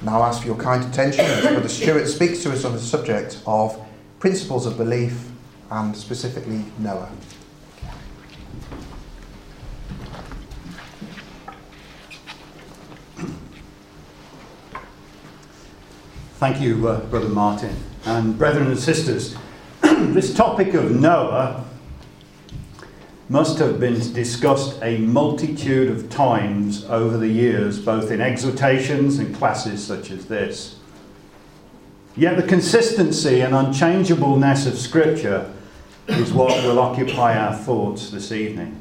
Now I'll ask for your kind attention as Brother Stuart speaks to us on the subject of principles of belief and specifically Noah. Thank you, Brother Martin. And brethren and sisters, this topic of Noah must have been discussed a multitude of times over the years, both in exhortations and classes such as this. Yet the consistency and unchangeableness of Scripture is what will occupy our thoughts this evening.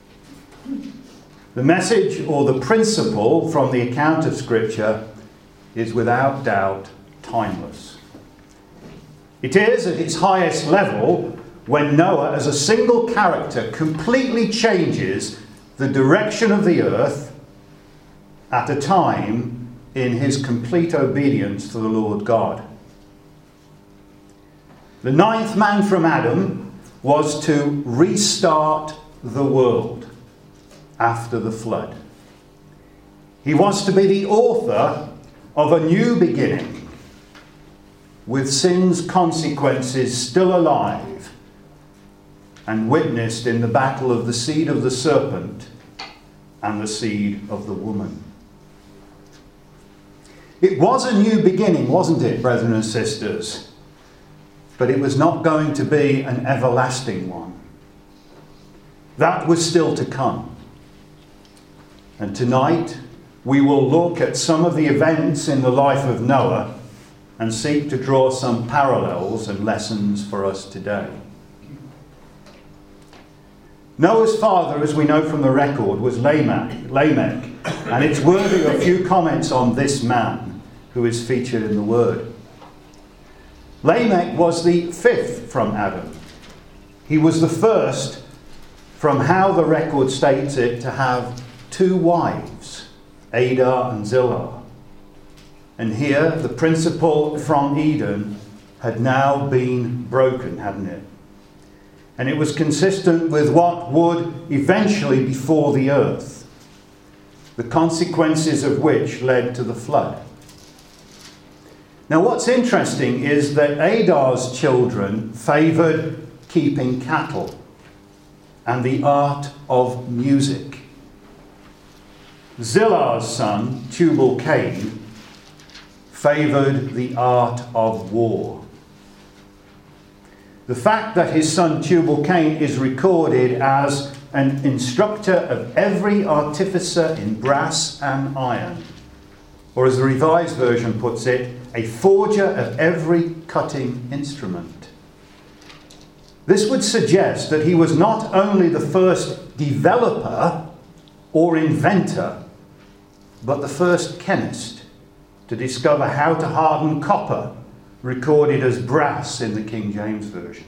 The message or the principle from the account of Scripture is without doubt timeless. It is at its highest level when Noah, as a single character, completely changes the direction of the earth at a time in his complete obedience to the Lord God. The ninth man from Adam was to restart the world after the flood. He was to be the author of a new beginning, with sin's consequences still alive and witnessed in the battle of the seed of the serpent and the seed of the woman. It was a new beginning, wasn't it, brethren and sisters? But it was not going to be an everlasting one. That was still to come. And tonight we will look at some of the events in the life of Noah and seek to draw some parallels and lessons for us today. Noah's father, as we know from the record, was Lamech, and it's worthy of a few comments on this man who is featured in the Word. Lamech was the fifth from Adam. He was the first, from how the record states it, to have two wives, Adah and Zillah. And here, the principle from Eden had now been broken, hadn't it? And it was consistent with what would eventually befall the earth, the consequences of which led to the flood. Now, what's interesting is that Adah's children favoured keeping cattle and the art of music. Zillah's son, Tubal-Cain, favoured the art of war. The fact that his son Tubal-Cain is recorded as an instructor of every artificer in brass and iron, or as the Revised Version puts it, a forger of every cutting instrument. This would suggest that he was not only the first developer or inventor, but the first chemist to discover how to harden copper, recorded as brass in the King James Version.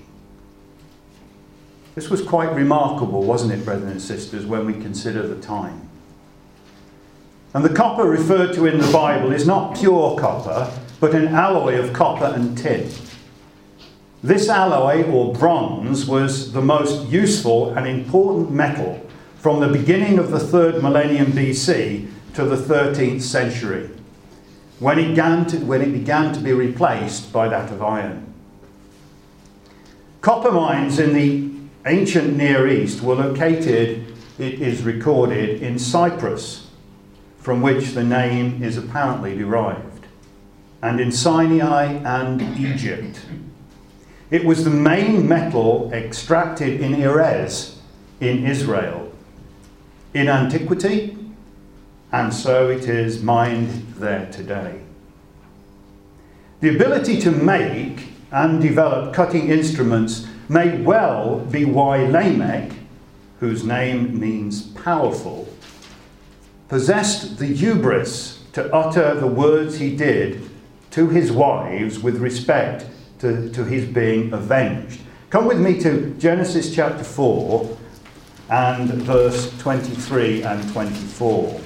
This was quite remarkable, wasn't it, brethren and sisters, when we consider the time? And the copper referred to in the Bible is not pure copper, but an alloy of copper and tin. This alloy, or bronze, was the most useful and important metal from the beginning of the 3rd millennium BC to the 13th century, when it began to be replaced by that of iron. Copper mines in the ancient Near East were located, it is recorded, in Cyprus, from which the name is apparently derived, and in Sinai and Egypt. It was the main metal extracted in Erez in Israel in antiquity, and so it is mined there today. The ability to make and develop cutting instruments may well be why Lamech, whose name means powerful, possessed the hubris to utter the words he did to his wives with respect to his being avenged. Come with me to Genesis chapter 4 and verse 23 and 24.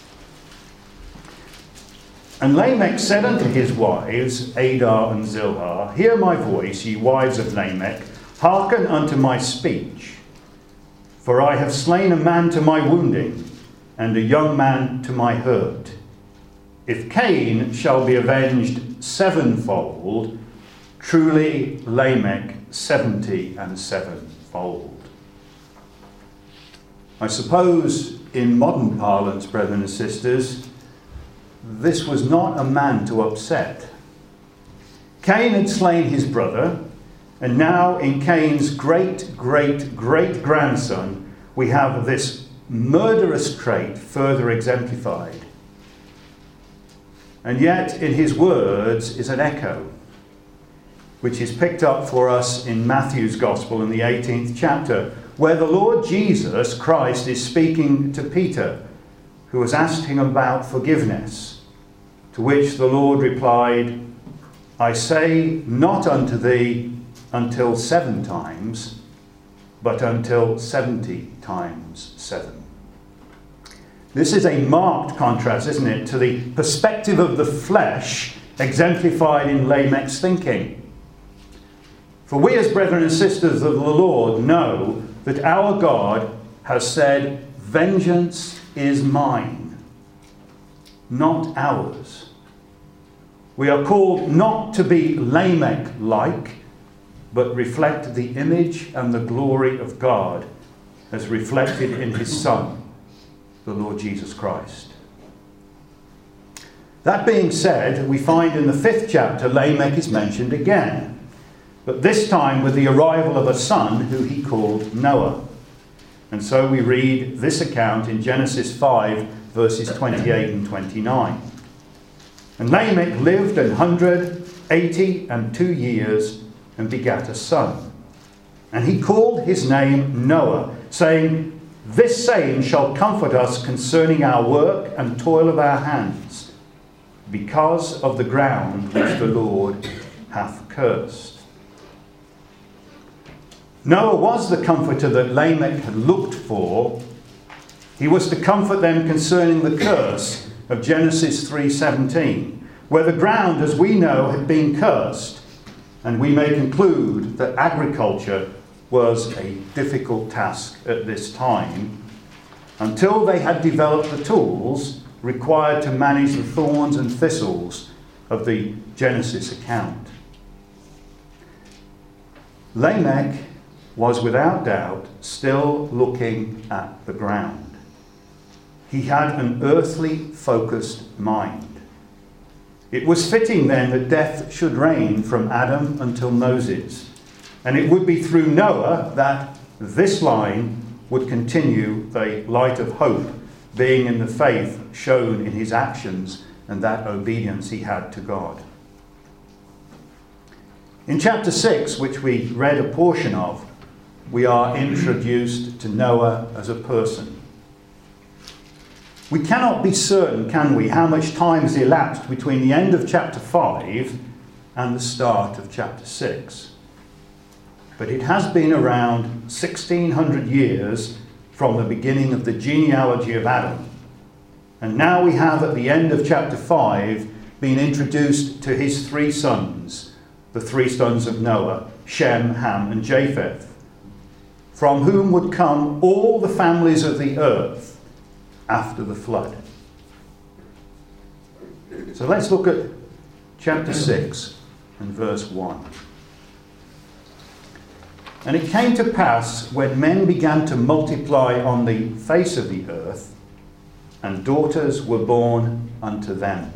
And Lamech said unto his wives, Adah and Zillah, Hear my voice, ye wives of Lamech, hearken unto my speech. For I have slain a man to my wounding, and a young man to my hurt. if Cain shall be avenged sevenfold, truly Lamech 77-fold. I suppose in modern parlance, brethren and sisters, this was not a man to upset. Cain had slain his brother, and now in Cain's great-great-great-grandson, we have this murderous trait further exemplified. And yet, in his words is an echo, which is picked up for us in Matthew's Gospel in the 18th chapter, where the Lord Jesus Christ is speaking to Peter, who has asked him about forgiveness, to which the Lord replied, I say not unto thee until 7 times, but until 70 times 7. This is a marked contrast, isn't it, to the perspective of the flesh exemplified in Lamech's thinking. For we as brethren and sisters of the Lord know that our God has said, vengeance is mine, not ours. We are called not to be Lamech-like, but reflect the image and the glory of God as reflected in his Son, the Lord Jesus Christ. That being said, we find in the 5th chapter Lamech is mentioned again, but this time with the arrival of a son who he called Noah. And so we read this account in Genesis 5, verses 28 and 29. And Lamech lived 182 years and begat a son. And he called his name Noah, saying, this same shall comfort us concerning our work and toil of our hands, because of the ground which the Lord hath cursed. Noah was the comforter that Lamech had looked for. He was to comfort them concerning the curse of Genesis 3:17, where the ground, as we know, had been cursed, and we may conclude that agriculture was a difficult task at this time, until they had developed the tools required to manage the thorns and thistles of the Genesis account. Lamech was without doubt still looking at the ground. He had an earthly focused mind. It was fitting then that death should reign from Adam until Moses, and it would be through Noah that this line would continue, the light of hope being in the faith shown in his actions and that obedience he had to God. In chapter 6, which we read a portion of, we are introduced to Noah as a person. We cannot be certain, can we, how much time has elapsed between the end of chapter 5 and the start of chapter 6. But it has been around 1600 years from the beginning of the genealogy of Adam. And now we have at the end of chapter 5 been introduced to his 3 sons, the 3 sons of Noah, Shem, Ham and Japheth, from whom would come all the families of the earth after the flood. So let's look at chapter 6 and verse 1. And it came to pass, when men began to multiply on the face of the earth, and daughters were born unto them.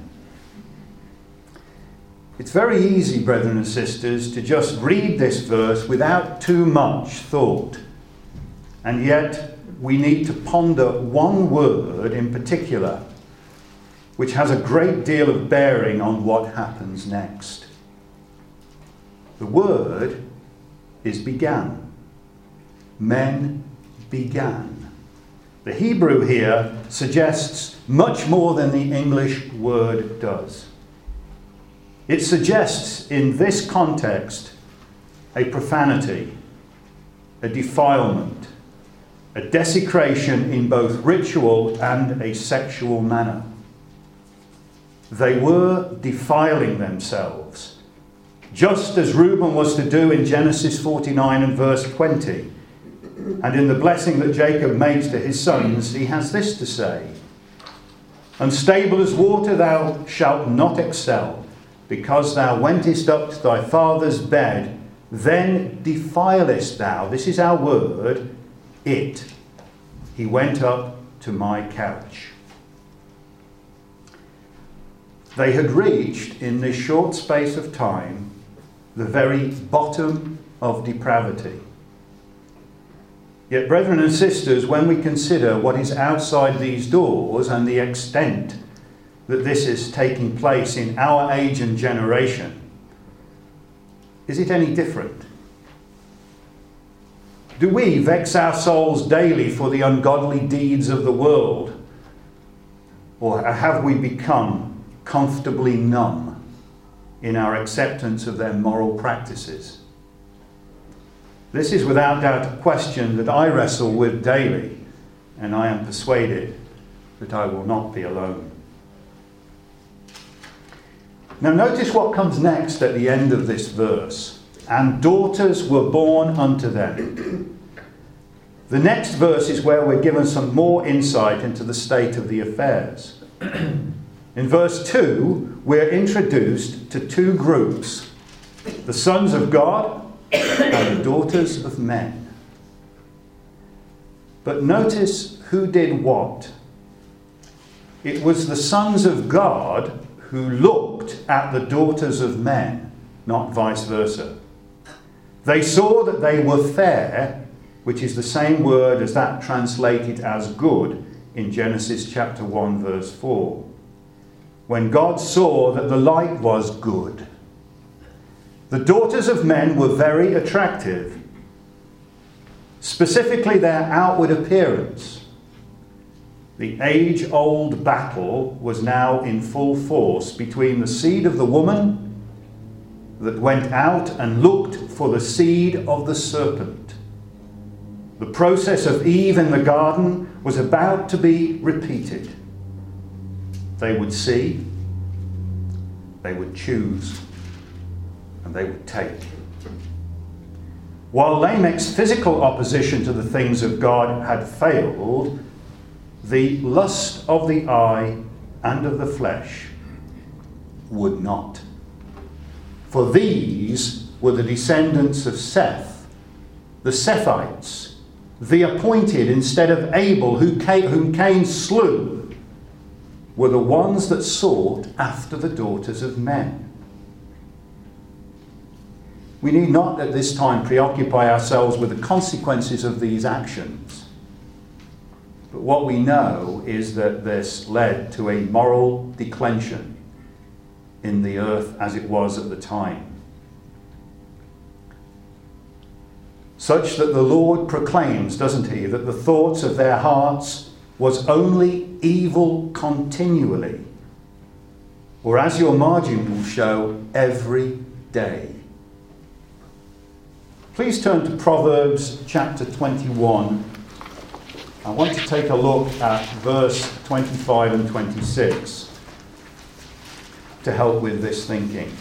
It's very easy, brethren and sisters, to just read this verse without too much thought. And yet we need to ponder one word in particular, which has a great deal of bearing on what happens next. The word is began. Men began. The Hebrew here suggests much more than the English word does. It suggests in this context a profanity, a defilement, a desecration in both ritual and a sexual manner. They were defiling themselves, just as Reuben was to do in Genesis 49 and verse 20. And in the blessing that Jacob makes to his sons, he has this to say, Unstable as water thou shalt not excel, because thou wentest up to thy father's bed, then defilest thou, this is our word, it. He went up to my couch. They had reached, in this short space of time, the very bottom of depravity. Yet, brethren and sisters, when we consider what is outside these doors and the extent that this is taking place in our age and generation, is it any different? Do we vex our souls daily for the ungodly deeds of the world? Or have we become comfortably numb in our acceptance of their moral practices? This is without doubt a question that I wrestle with daily, and I am persuaded that I will not be alone. Now notice what comes next at the end of this verse. And daughters were born unto them. The next verse is where we're given some more insight into the state of the affairs. In verse 2, we're introduced to two groups, the sons of God and the daughters of men. But notice who did what. It was the sons of God who looked at the daughters of men, not vice versa. They saw that they were fair, which is the same word as that translated as good in Genesis chapter 1 verse 4. When God saw that the light was good. The daughters of men were very attractive, specifically their outward appearance. The age-old battle was now in full force between the seed of the woman that went out and looked for the seed of the serpent. The process of Eve in the garden was about to be repeated. They would see, they would choose, and they would take. While Lamech's physical opposition to the things of God had failed, the lust of the eye and of the flesh would not. For these were the descendants of Seth, the Sethites, the appointed instead of Abel, whom Cain slew, were the ones that sought after the daughters of men. We need not at this time preoccupy ourselves with the consequences of these actions. But what we know is that this led to a moral declension in the earth as it was at the time. Such that the Lord proclaims, doesn't he, that the thoughts of their hearts was only evil continually. Or as your margin will show, every day. Please turn to Proverbs chapter 21. I want to take a look at verse 25 and 26 to help with this thinking.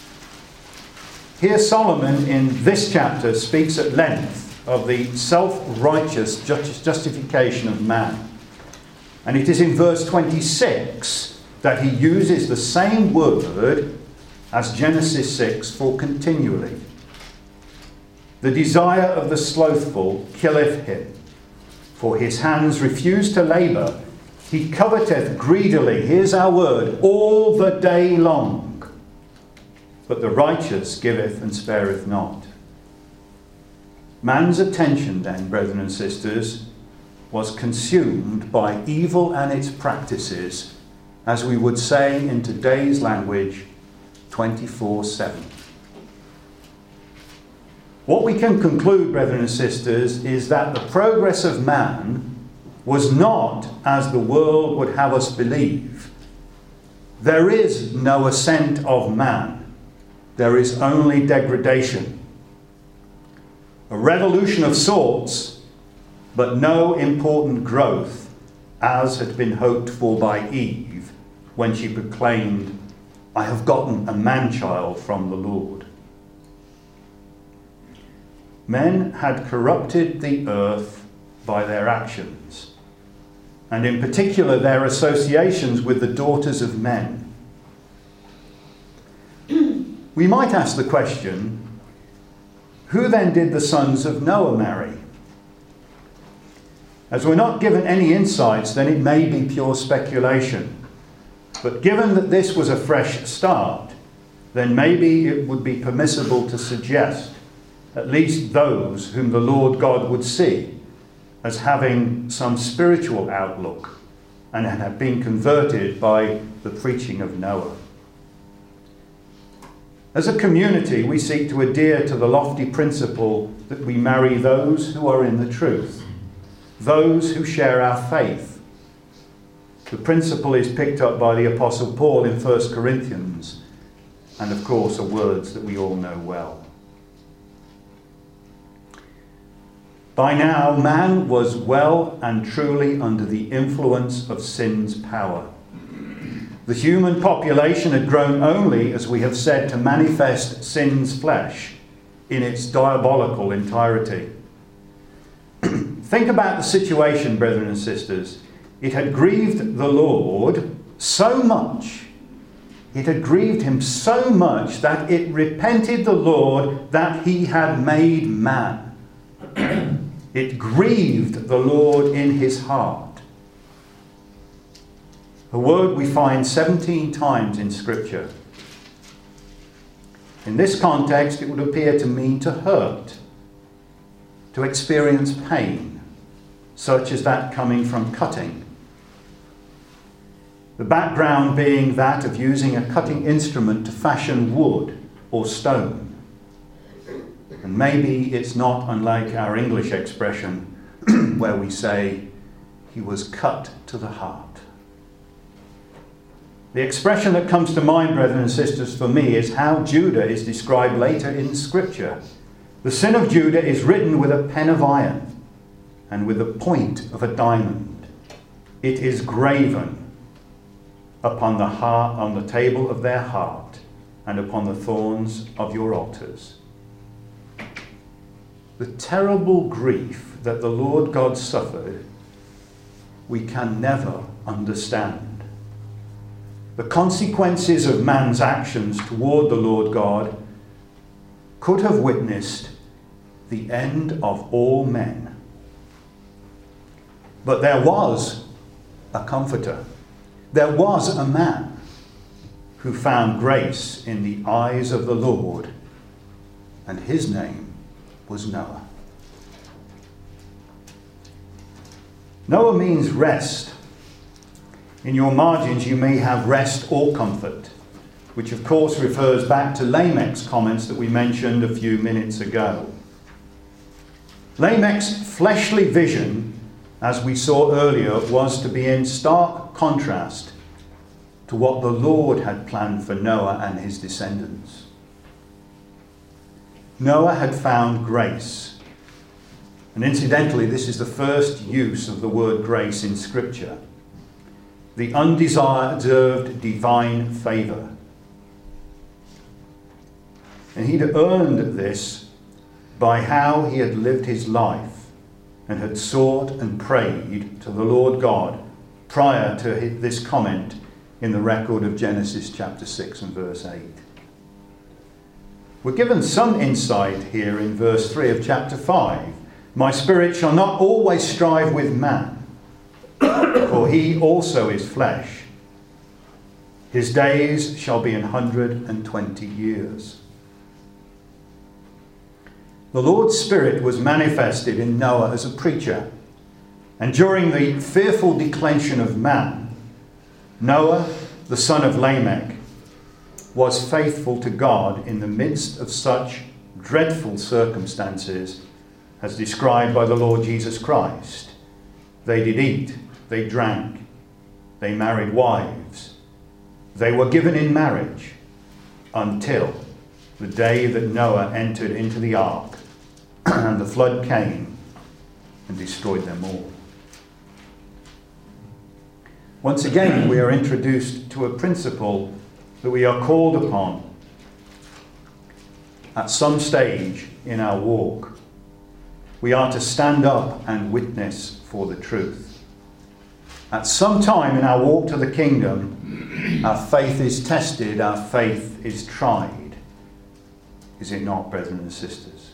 Here Solomon in this chapter speaks at length of the self-righteous justification of man. And it is in verse 26 that he uses the same word as Genesis 6 for continually. The desire of the slothful killeth him, for his hands refuse to labour. He coveteth greedily, here's our word, all the day long. But the righteous giveth and spareth not. Man's attention then, brethren and sisters, was consumed by evil and its practices, as we would say in today's language, 24/7. What we can conclude, brethren and sisters, is that the progress of man was not as the world would have us believe. There is no ascent of man. There is only degradation. A revolution of sorts, but no important growth, as had been hoped for by Eve when she proclaimed, "I have gotten a man-child from the Lord." Men had corrupted the earth by their actions. and in particular their associations with the daughters of men. We might ask the question, who then did the sons of Noah marry? As we're not given any insights, then it may be pure speculation. But given that this was a fresh start, then maybe it would be permissible to suggest at least those whom the Lord God would see as having some spiritual outlook and have been converted by the preaching of Noah. As a community, we seek to adhere to the lofty principle that we marry those who are in the truth, those who share our faith. The principle is picked up by the Apostle Paul in 1 Corinthians, and of course are words that we all know well. By now, man was well and truly under the influence of sin's power. The human population had grown only, as we have said, to manifest sin's flesh in its diabolical entirety. Think about the situation, brethren and sisters. It had grieved the Lord so much, it had grieved him so much that it repented the Lord that he had made man. It grieved the Lord in his heart. A word we find 17 times in Scripture. In this context, it would appear to mean to hurt, to experience pain, such as that coming from cutting. The background being that of using a cutting instrument to fashion wood or stone. And maybe it's not unlike our English expression where we say, he was cut to the heart. The expression that comes to mind, brethren and sisters, for me is how Judah is described later in Scripture. The sin of Judah is written with a pen of iron and with the point of a diamond. It is graven upon the heart, on the table of their heart, and upon the thorns of your altars. The terrible grief that the Lord God suffered, we can never understand. The consequences of man's actions toward the Lord God could have witnessed the end of all men. But there was a comforter. There was a man who found grace in the eyes of the Lord, and his name was Noah. Noah means rest. In your margins you may have rest or comfort, which of course refers back to Lamech's comments that we mentioned a few minutes ago. Lamech's fleshly vision, as we saw earlier, was to be in stark contrast to what the Lord had planned for Noah and his descendants. Noah had found grace. And incidentally, this is the first use of the word grace in Scripture. The undeserved divine favour. And he'd earned this by how he had lived his life and had sought and prayed to the Lord God prior to this comment in the record of Genesis chapter 6 and verse 8. We're given some insight here in verse 3 of chapter 5. My spirit shall not always strive with man, for he also is flesh. His days shall be 120 years. The Lord's Spirit was manifested in Noah as a preacher, and during the fearful declension of man, Noah, the son of Lamech, was faithful to God in the midst of such dreadful circumstances as described by the Lord Jesus Christ. They did eat, they drank, they married wives, they were given in marriage until the day that Noah entered into the ark and the flood came and destroyed them all. Once again, we are introduced to a principle that we are called upon at some stage in our walk. We are to stand up and witness for the truth. At some time in our walk to the kingdom, our faith is tested, our faith is tried. Is it not, brethren and sisters?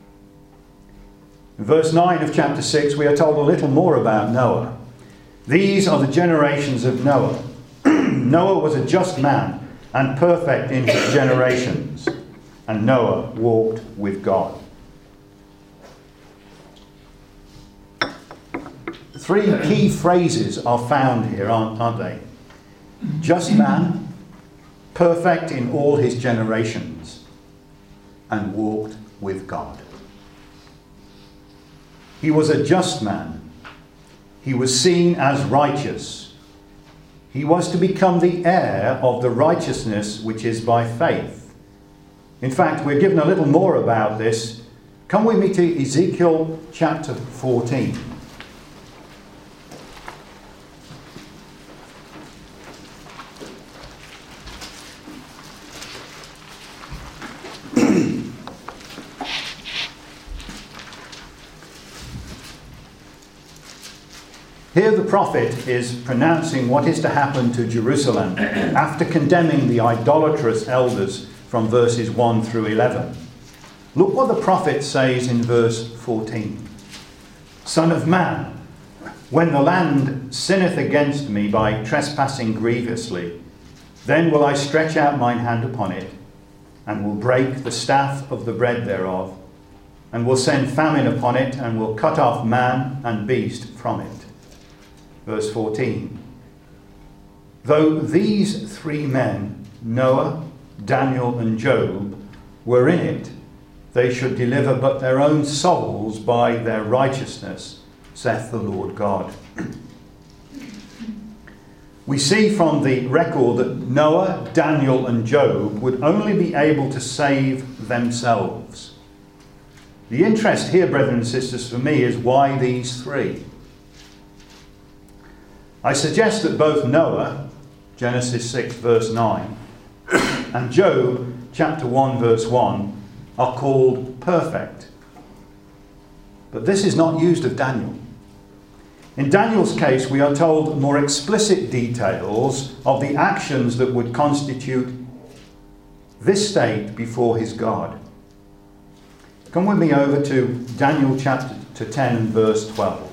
In verse 9 of chapter 6, we are told a little more about Noah. These are the generations of Noah. Noah was a just man and perfect in his generations, and Noah walked with God. Three key phrases are found here, aren't they? Just man, perfect in all his generations, and walked with God. He was a just man. He was seen as righteous. He was to become the heir of the righteousness which is by faith. In fact, we're given a little more about this. Come with me to Ezekiel chapter 14. Here the prophet is pronouncing what is to happen to Jerusalem after condemning the idolatrous elders from verses 1 through 11. Look what the prophet says in verse 14. Son of man, when the land sinneth against me by trespassing grievously, then will I stretch out mine hand upon it, and will break the staff of the bread thereof, and will send famine upon it, and will cut off man and beast from it. Verse 14. Though these three men, Noah, Daniel, and Job, were in it, they should deliver but their own souls by their righteousness, saith the Lord God. We see from the record that Noah, Daniel, and Job would only be able to save themselves. The interest here, brethren and sisters, for me is why these three? I suggest that both Noah, Genesis 6 verse 9, and Job, chapter 1 verse 1, are called perfect. But this is not used of Daniel. In Daniel's case, we are told more explicit details of the actions that would constitute this state before his God. Come with me over to Daniel chapter 10 and verse 12.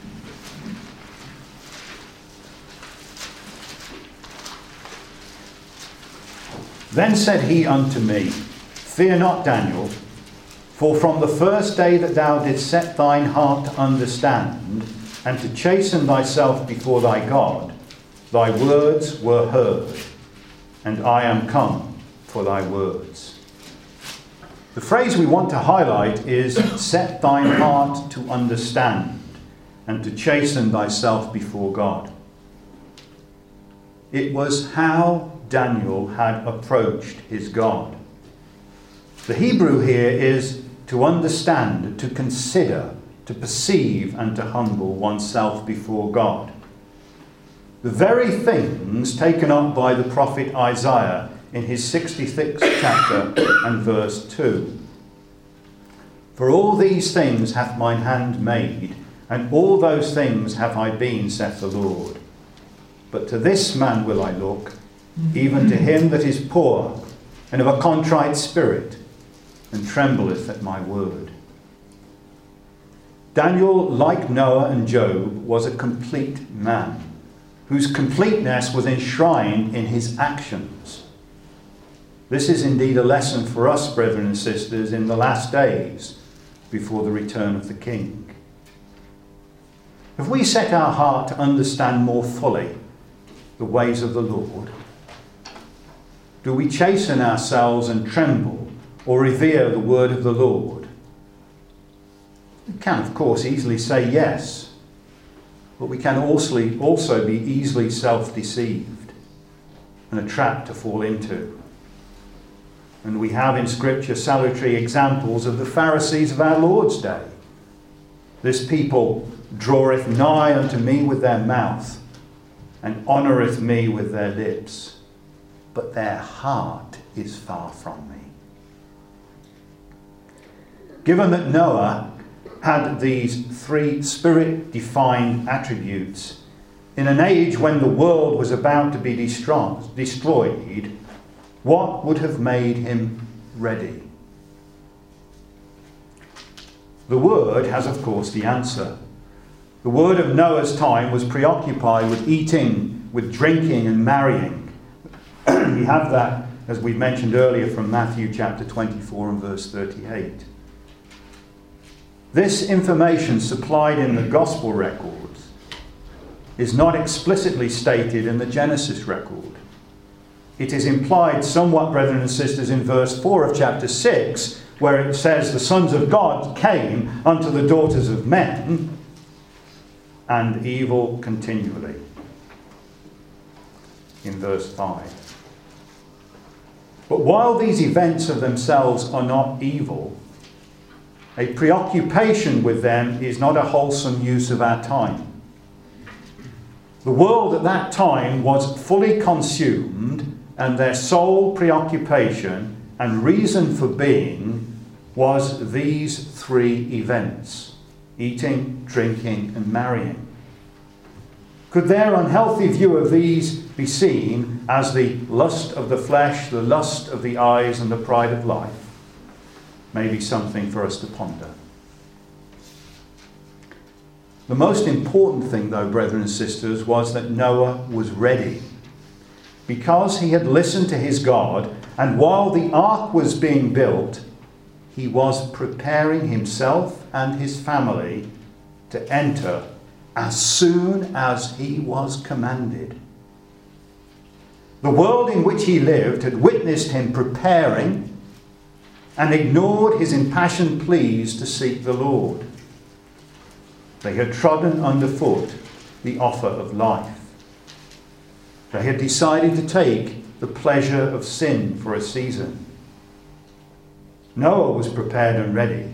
Then said he unto me, Fear not, Daniel, for from the first day that thou didst set thine heart to understand, and to chasten thyself before thy God, thy words were heard, and I am come for thy words. The phrase we want to highlight is, set thine heart to understand, and to chasten thyself before God. It was how Daniel had approached his God. The Hebrew here is to understand, to consider, to perceive, and to humble oneself before God. The very things taken up by the prophet Isaiah in his 66th chapter and verse 2. For all these things hath mine hand made, and all those things have I been, saith the Lord. But to this man will I look, even to him that is poor and of a contrite spirit, and trembleth at my word. Daniel, like Noah and Job, was a complete man, whose completeness was enshrined in his actions. This is indeed a lesson for us, brethren and sisters, in the last days, before the return of the King. If we set our heart to understand more fully the ways of the Lord, do we chasten ourselves and tremble, or revere the word of the Lord? We can, of course, easily say yes, but we can also be easily self-deceived and a trap to fall into. And we have in Scripture salutary examples of the Pharisees of our Lord's day. This people draweth nigh unto me with their mouth, and honoureth me with their lips, but their heart is far from me. Given that Noah had these three spirit-defined attributes, in an age when the world was about to be destroyed, what would have made him ready? The Word has, of course, the answer. The Word of Noah's time was preoccupied with eating, with drinking and marrying. We have that, as we mentioned earlier, from Matthew chapter 24 and verse 38. This information supplied in the Gospel records is not explicitly stated in the Genesis record. It is implied somewhat, brethren and sisters, in verse 4 of chapter 6, where it says, the sons of God came unto the daughters of men, and evil continually. In verse 5. But while these events of themselves are not evil, a preoccupation with them is not a wholesome use of our time. The world at that time was fully consumed, and their sole preoccupation and reason for being was these three events: eating, drinking, and marrying. Could their unhealthy view of these be seen as the lust of the flesh, the lust of the eyes, and the pride of life? Maybe something for us to ponder. The most important thing, though, brethren and sisters, was that Noah was ready. Because he had listened to his God, and while the ark was being built, he was preparing himself and his family to enter as soon as he was commanded. The world in which he lived had witnessed him preparing and ignored his impassioned pleas to seek the Lord. They had trodden underfoot the offer of life. They had decided to take the pleasure of sin for a season. Noah was prepared and ready.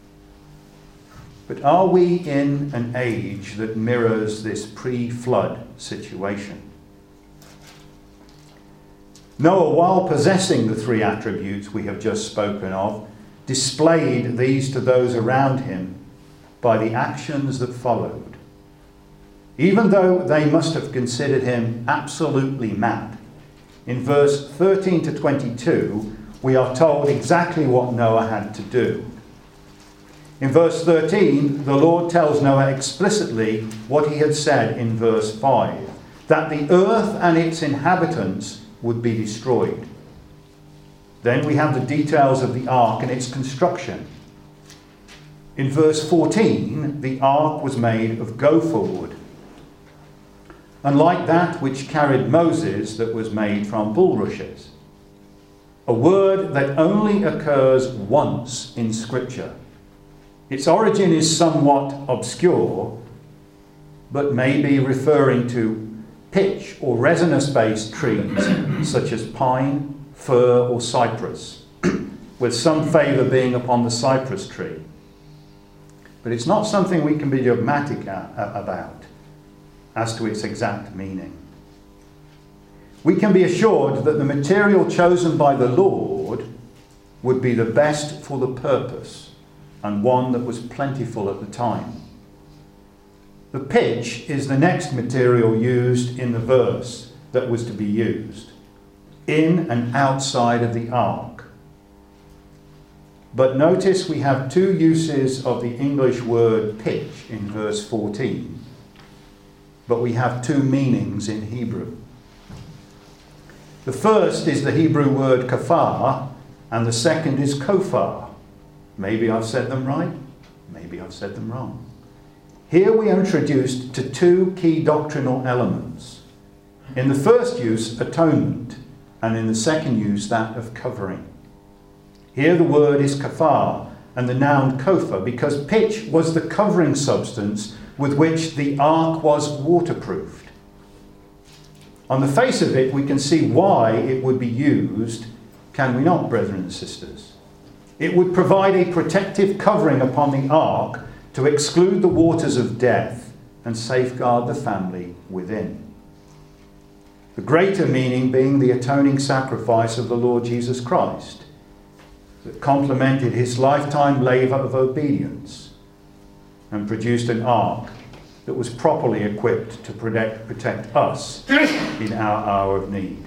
But are we in an age that mirrors this pre-flood situation? Noah, while possessing the three attributes we have just spoken of, displayed these to those around him by the actions that followed. Even though they must have considered him absolutely mad. In verse 13 to 22, we are told exactly what Noah had to do. In verse 13, the Lord tells Noah explicitly what he had said in verse 5, that the earth and its inhabitants would be destroyed. Then we have the details of the ark and its construction. In verse 14, the ark was made of gopher wood, unlike that which carried Moses, that was made from bulrushes. A word that only occurs once in Scripture. Its origin is somewhat obscure, but may be referring to pitch or resinous-based trees such as pine, fir or cypress, with some favour being upon the cypress tree. But it's not something we can be dogmatic about as to its exact meaning. We can be assured that the material chosen by the Lord would be the best for the purpose, and one that was plentiful at the time. The pitch is the next material used in the verse that was to be used, in and outside of the ark. But notice we have two uses of the English word pitch in verse 14, but we have two meanings in Hebrew. The first is the Hebrew word kafar, and the second is kofar. Maybe I've said them right, maybe I've said them wrong. Here we are introduced to two key doctrinal elements. In the first use, atonement, and in the second use, that of covering. Here the word is kafar, and the noun kofar, because pitch was the covering substance with which the ark was waterproofed. On the face of it, we can see why it would be used, can we not, brethren and sisters? It would provide a protective covering upon the ark to exclude the waters of death and safeguard the family within. The greater meaning being the atoning sacrifice of the Lord Jesus Christ that complemented his lifetime labour of obedience and produced an ark that was properly equipped to protect us in our hour of need.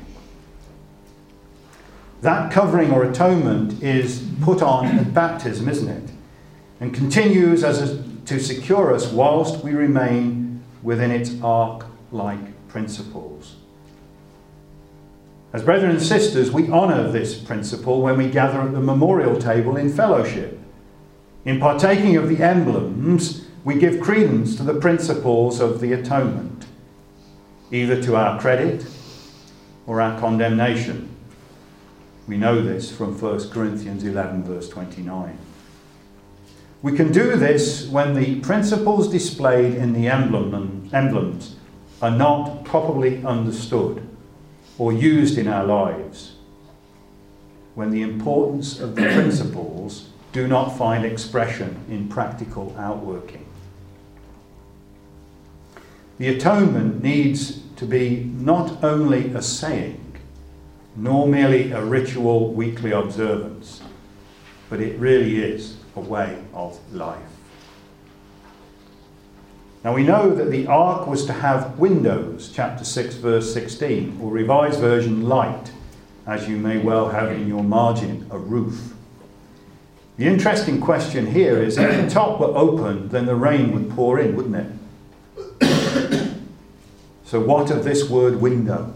That covering or atonement is put on at baptism, isn't it? And continues to secure us whilst we remain within its ark-like principles. As brethren and sisters, we honour this principle when we gather at the memorial table in fellowship. In partaking of the emblems, we give credence to the principles of the atonement, either to our credit or our condemnation. We know this from 1 Corinthians 11, verse 29. We can do this when the principles displayed in the emblems are not properly understood or used in our lives, when the importance of the principles do not find expression in practical outworking. The atonement needs to be not only a saying, nor merely a ritual weekly observance, but it really is a way of life. Now we know that the ark was to have windows, chapter 6, verse 16, or Revised Version, light, as you may well have in your margin, a roof. The interesting question here is, if the top were open, then the rain would pour in, wouldn't it? So what of this word window?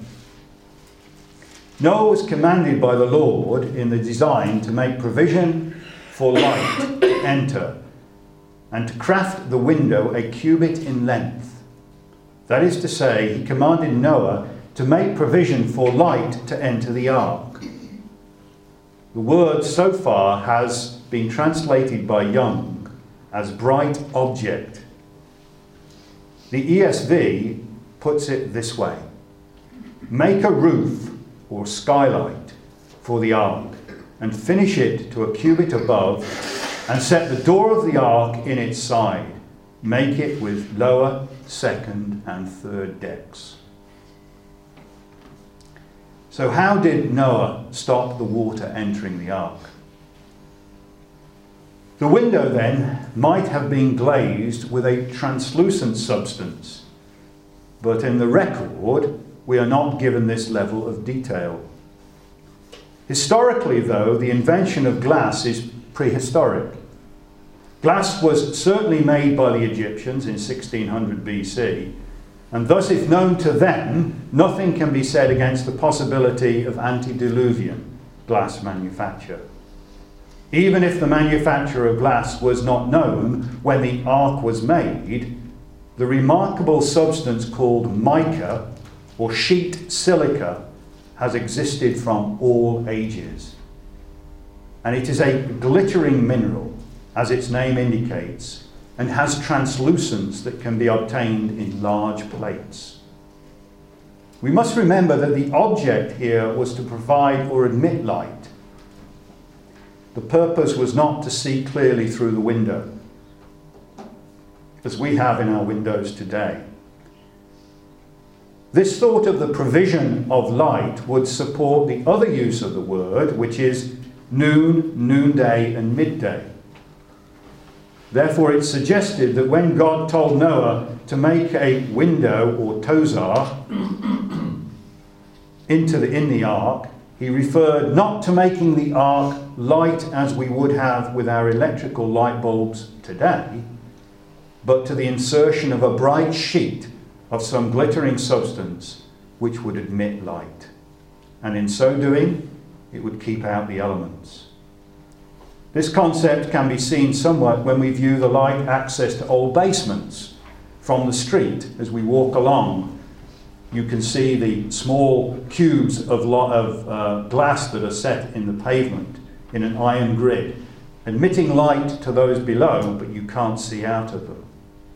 Noah was commanded by the Lord in the design to make provision for light to enter, and to craft the window a cubit in length. That is to say, he commanded Noah to make provision for light to enter the ark. The word so far has been translated by Young as bright object. The ESV puts it this way: make a roof or skylight for the ark, and finish it to a cubit above, and set the door of the ark in its side. Make it with lower, second, and third decks. So how did Noah stop the water entering the ark? The window then might have been glazed with a translucent substance, but in the record we are not given this level of detail. Historically, though, the invention of glass is prehistoric. Glass was certainly made by the Egyptians in 1600 BC, and thus, if known to them, nothing can be said against the possibility of antediluvian glass manufacture. Even if the manufacture of glass was not known when the ark was made, the remarkable substance called mica, or sheet silica, has existed from all ages. And it is a glittering mineral, as its name indicates, and has translucence that can be obtained in large plates. We must remember that the object here was to provide or admit light. The purpose was not to see clearly through the window, as we have in our windows today. This thought of the provision of light would support the other use of the word, which is noon, noonday, and midday. Therefore, it's suggested that when God told Noah to make a window, or tozar, in the ark, he referred not to making the ark light as we would have with our electrical light bulbs today, but to the insertion of a bright sheet of some glittering substance which would admit light. And in so doing, it would keep out the elements. This concept can be seen somewhat when we view the light access to old basements from the street. As we walk along, you can see the small cubes of glass that are set in the pavement in an iron grid, admitting light to those below, but you can't see out of them.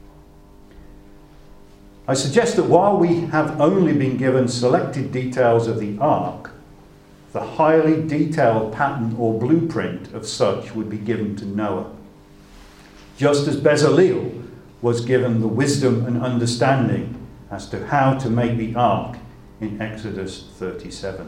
I suggest that while we have only been given selected details of the ark, the highly detailed pattern or blueprint of such would be given to Noah, just as Bezaleel was given the wisdom and understanding as to how to make the ark in Exodus 37.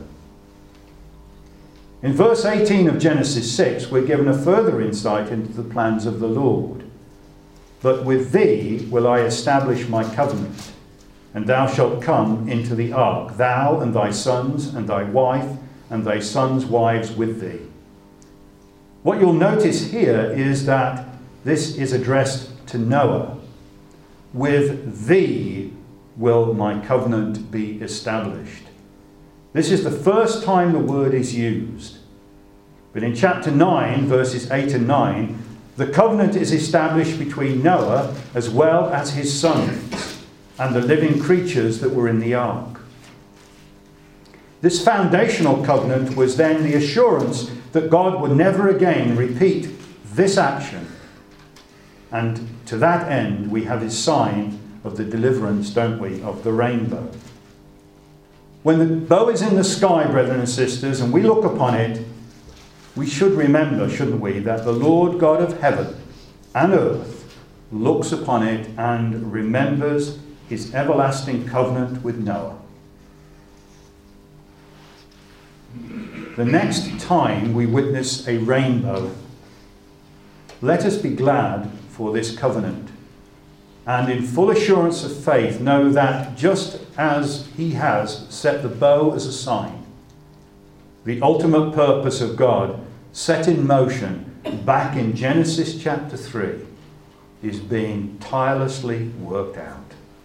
In verse 18 of Genesis 6, we're given a further insight into the plans of the Lord. But with thee will I establish my covenant, and thou shalt come into the ark, thou and thy sons and thy wife and thy sons' wives with thee. What you'll notice here is that this is addressed to Noah. With thee will my covenant be established. This is the first time the word is used. But in chapter 9, verses 8 and 9, the covenant is established between Noah as well as his sons and the living creatures that were in the ark. This foundational covenant was then the assurance that God would never again repeat this action. And to that end, we have his sign of the deliverance, don't we, of the rainbow. When the bow is in the sky, brethren and sisters, and we look upon it, we should remember, shouldn't we, that the Lord God of heaven and earth looks upon it and remembers his everlasting covenant with Noah. The next time we witness a rainbow, let us be glad for this covenant, and in full assurance of faith know that just as he has set the bow as a sign, the ultimate purpose of God set in motion back in Genesis chapter 3 is being tirelessly worked out.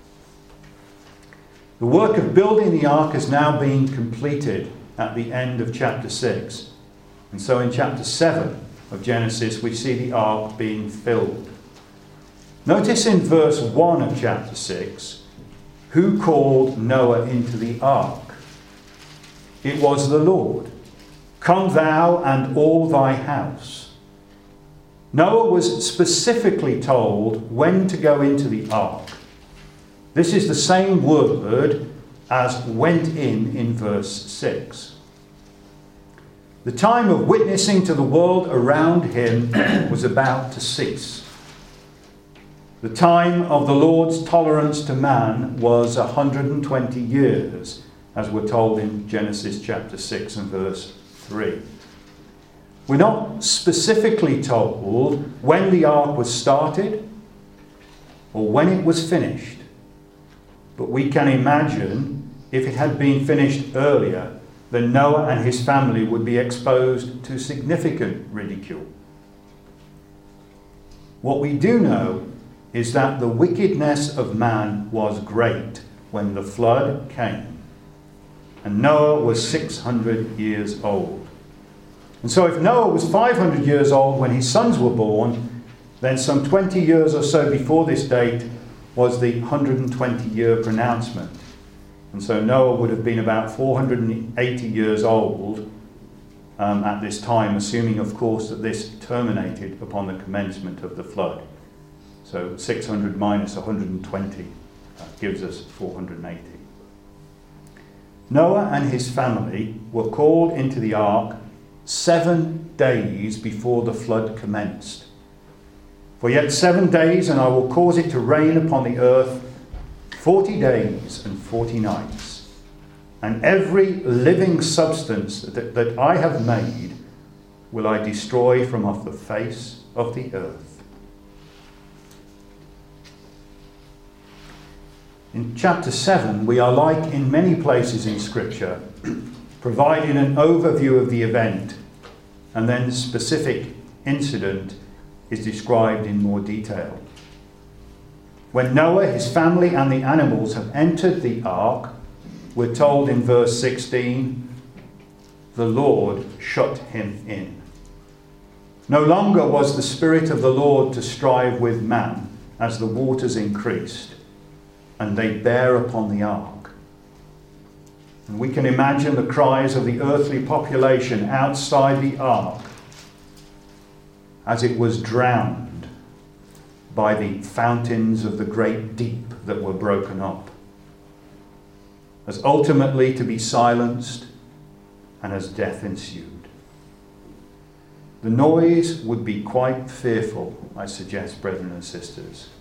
The work of building the ark is now being completed at the end of chapter 6. And so in chapter 7 of Genesis we see the ark being filled. Notice in verse 1 of chapter 6, who called Noah into the ark? It was the Lord. Come thou and all thy house. Noah was specifically told when to go into the ark. This is the same word as went in verse 6. The time of witnessing to the world around him was about to cease. The time of the Lord's tolerance to man was 120 years, as we're told in Genesis chapter 6 and verse 3. We're not specifically told when the ark was started or when it was finished, but we can imagine if it had been finished earlier, then Noah and his family would be exposed to significant ridicule. What we do know is that the wickedness of man was great when the flood came, and Noah was 600 years old. And so if Noah was 500 years old when his sons were born, then some 20 years or so before this date was the 120-year pronouncement. And so Noah would have been about 480 years old at this time, assuming, of course, that this terminated upon the commencement of the flood. So 600 minus 120 gives us 480. Noah and his family were called into the ark 7 days before the flood commenced. For yet 7 days, and I will cause it to rain upon the earth 40 days and 40 nights. And every living substance that I have made will I destroy from off the face of the earth. In chapter 7, we are like in many places in Scripture, providing an overview of the event, and then the specific incident is described in more detail. When Noah, his family, and the animals have entered the ark, we're told in verse 16, the Lord shut him in. No longer was the Spirit of the Lord to strive with man as the waters increased, and they bear upon the ark. And we can imagine the cries of the earthly population outside the ark as it was drowned by the fountains of the great deep that were broken up, as ultimately to be silenced and as death ensued. The noise would be quite fearful, I suggest, brethren and sisters.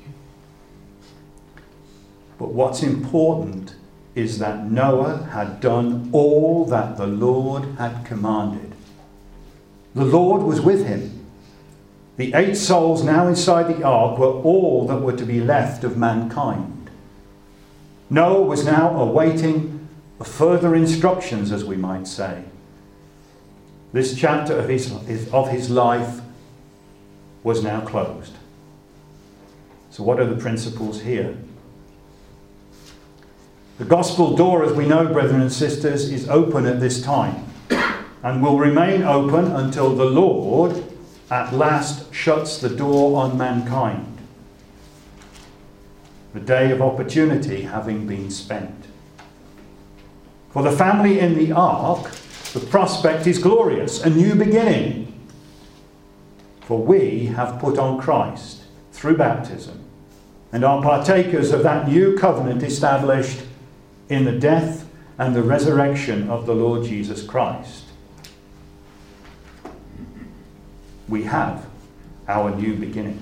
But what's important is that Noah had done all that the Lord had commanded. The Lord was with him. The 8 souls now inside the ark were all that were to be left of mankind. Noah was now awaiting further instructions, as we might say. This chapter of his life was now closed. So what are the principles here? The gospel door, as we know, brethren and sisters, is open at this time and will remain open until the Lord at last shuts the door on mankind, the day of opportunity having been spent. For the family in the ark, the prospect is glorious, a new beginning. For we have put on Christ through baptism and are partakers of that new covenant established in the death and the resurrection of the Lord Jesus Christ. We have our new beginning.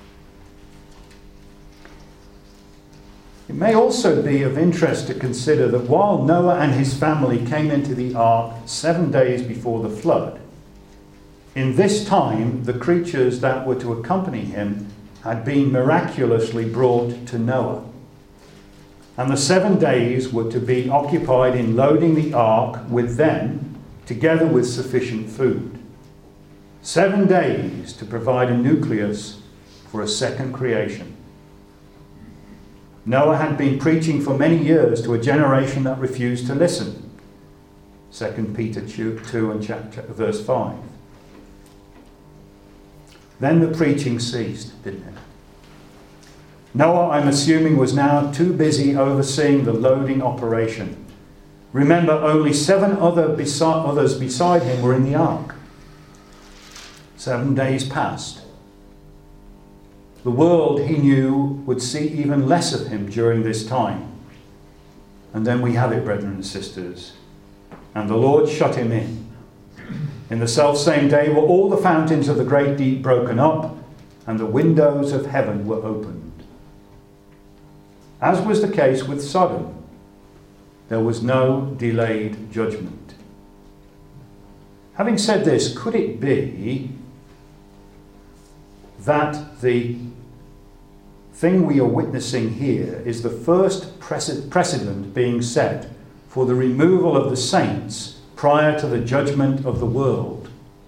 It may also be of interest to consider that while Noah and his family came into the ark 7 days before the flood, in this time the creatures that were to accompany him had been miraculously brought to Noah. And the 7 days were to be occupied in loading the ark with them, together with sufficient food. 7 days to provide a nucleus for a second creation. Noah had been preaching for many years to a generation that refused to listen. 2 Peter 2 and verse 5. Then the preaching ceased, didn't it? Noah, I'm assuming, was now too busy overseeing the loading operation. Remember, only 7 others beside him were in the ark. 7 days passed. The world, he knew, would see even less of him during this time. And then we have it, brethren and sisters. And the Lord shut him in. In the selfsame day were all the fountains of the great deep broken up, and the windows of heaven were opened. As was the case with Sodom, there was no delayed judgment. Having said this, could it be that the thing we are witnessing here is the first precedent being set for the removal of the saints prior to the judgment of the world?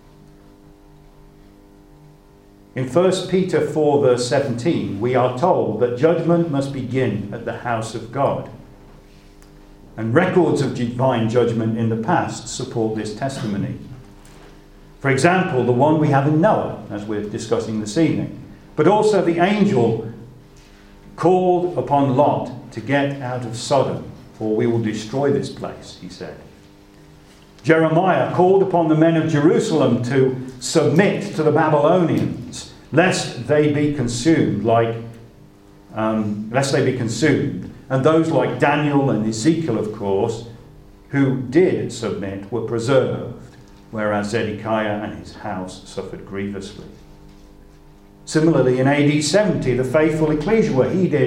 In 1 Peter 4 verse 17, we are told that judgment must begin at the house of God. And records of divine judgment in the past support this testimony. For example, the one we have in Noah, as we're discussing this evening. But also the angel called upon Lot to get out of Sodom, for we will destroy this place, he said. Jeremiah called upon the men of Jerusalem to submit to the Babylonians, lest they be consumed, and those like Daniel and Ezekiel, of course, who did submit, were preserved, whereas Zedekiah and his house suffered grievously. Similarly, in AD 70, the faithful ecclesia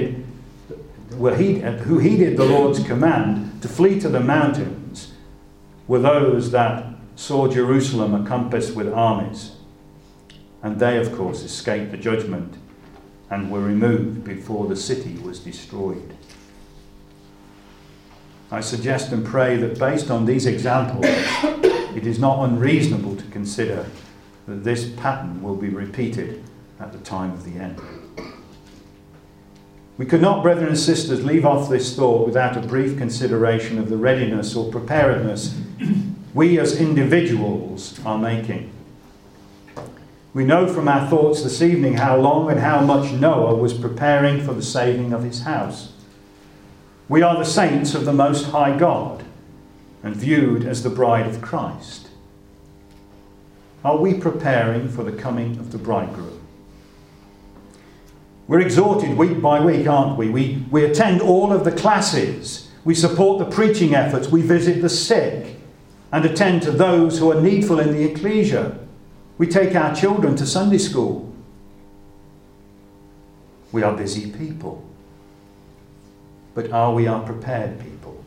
who heeded the Lord's command to flee to the mountains were those that saw Jerusalem encompassed with armies. And they, of course, escaped the judgment and were removed before the city was destroyed. I suggest and pray that based on these examples, it is not unreasonable to consider that this pattern will be repeated at the time of the end. We could not, brethren and sisters, leave off this thought without a brief consideration of the readiness or preparedness we as individuals are making. We know from our thoughts this evening how long and how much Noah was preparing for the saving of his house. We are the saints of the Most High God and viewed as the bride of Christ. Are we preparing for the coming of the bridegroom? We're exhorted week by week, aren't we? We attend all of the classes. We support the preaching efforts. We visit the sick and attend to those who are needful in the ecclesia. We take our children to Sunday school. We are busy people. But are we our prepared people?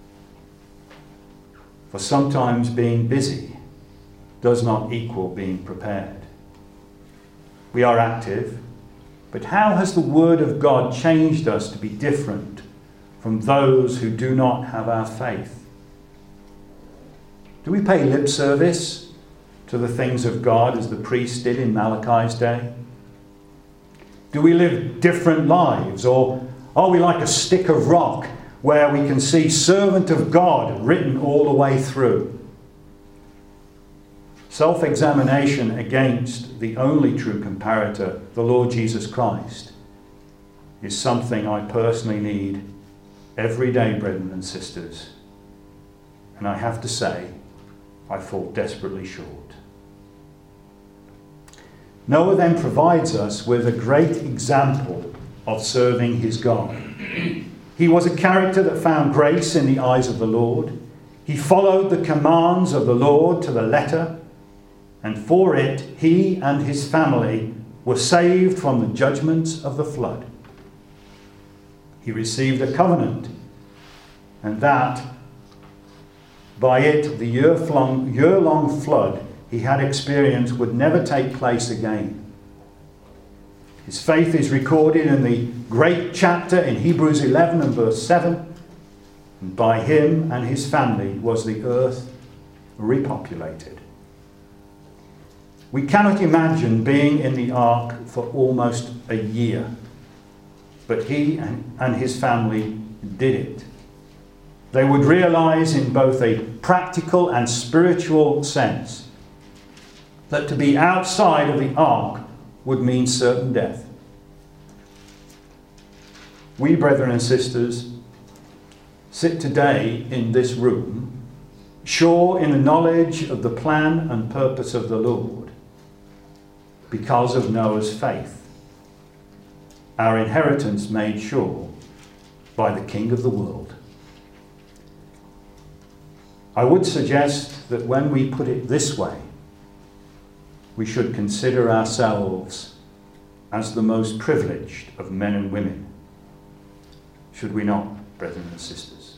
For sometimes being busy does not equal being prepared. We are active. But how has the Word of God changed us to be different from those who do not have our faith? Do we pay lip service to the things of God as the priests did in Malachi's day? Do we live different lives, or are we like a stick of rock where we can see servant of God written all the way through? Self-examination against the only true comparator, the Lord Jesus Christ, is something I personally need every day, brethren and sisters. And I have to say, I fall desperately short. Noah then provides us with a great example of serving his God. He was a character that found grace in the eyes of the Lord. He followed the commands of the Lord to the letter, and for it he and his family were saved from the judgments of the flood. He received a covenant, and that by it the year-long flood he had experienced would never take place again. His faith is recorded in the great chapter in Hebrews 11 and verse 7. And by him and his family was the earth repopulated. We cannot imagine being in the ark for almost a year, but he and his family did it. They would realize in both a practical and spiritual sense that to be outside of the ark would mean certain death. We, brethren and sisters, sit today in this room, sure in the knowledge of the plan and purpose of the Lord, because of Noah's faith, our inheritance made sure by the King of the world. I would suggest that when we put it this way, we should consider ourselves as the most privileged of men and women. Should we not, brethren and sisters?